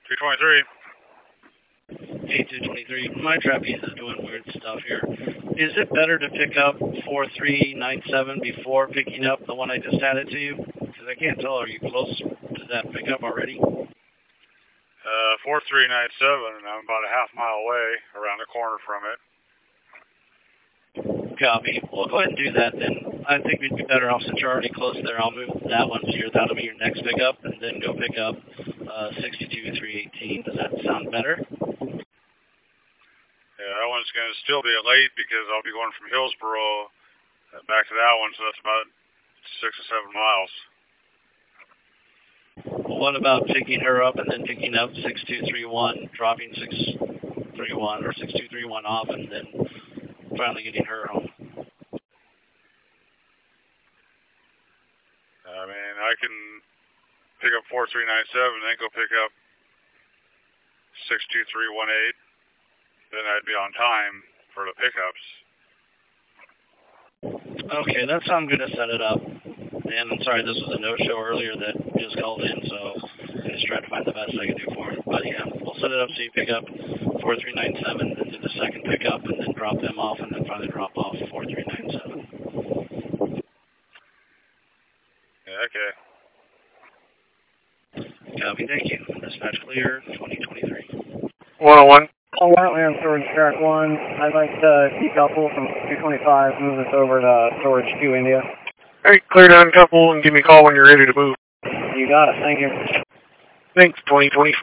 223. Hey, 223. My trapeze is doing weird stuff here. Is it better to pick up 4397 before picking up the one I just added to you? Because I can't tell. Are you close to that pickup already? 4397, and I'm about a half mile away, around the corner from it. Copy. We'll go ahead and do that then. I think we'd be better off since you're already close there. I'll move that one to that'll be your next pickup, and then go pick up 62318. Does that sound better? Yeah, that one's going to still be late because I'll be going from Hillsboro back to that one, so that's about 6 or 7 miles. Well, what about picking her up and then picking up 6231, dropping 631 or 6231 off, and then finally getting her home? I mean, I can pick up 4397, then go pick up 62318. Then I'd be on time for the pickups. Okay, that's how I'm going to set it up. And I'm sorry, this was a no-show earlier that just called in, so I just tried to find the best I could do for it. But yeah, we'll set it up so you pick up 4397, then do the second pickup, and then drop them off, and then finally drop off 4397. Yeah, okay. Copy, thank you. Dispatch clear, 2023. 101. Heartland Storage Track 1. I'd like to decouple from 225, move this over to Storage 2 India. Hey, clear down couple and give me a call when you're ready to move. You got it, thank you. Thanks, 2024.